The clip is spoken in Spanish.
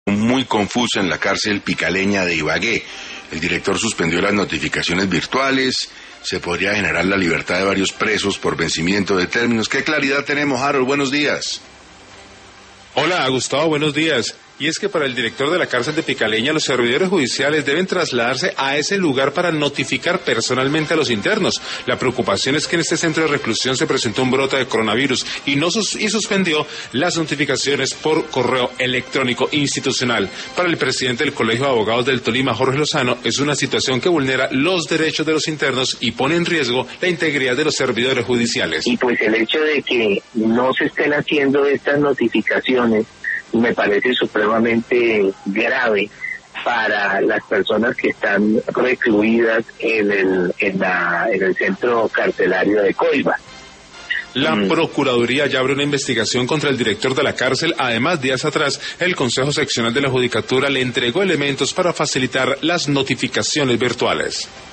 Muy confusa en la cárcel picaleña de Ibagué. El director suspendió las notificaciones virtuales. Se podría generar la libertad de varios presos por vencimiento de términos. ¿Qué claridad tenemos, Harold? Buenos días. Hola, Gustavo, buenos días. Y es que para el director de la cárcel de Picaleña, los servidores judiciales deben trasladarse a ese lugar para notificar personalmente a los internos. La preocupación es que en este centro de reclusión se presentó un brote de coronavirus y suspendió las notificaciones por correo electrónico institucional. Para el presidente del Colegio de Abogados del Tolima, Jorge Lozano, es una situación que vulnera los derechos de los internos y pone en riesgo la integridad de los servidores judiciales. Y pues el hecho de que no se estén haciendo estas notificaciones me parece supremamente grave para las personas que están recluidas en el centro carcelario de Coiba. La Procuraduría ya abre una investigación contra el director de la cárcel. Además, días atrás, el Consejo Seccional de la Judicatura le entregó elementos para facilitar las notificaciones virtuales.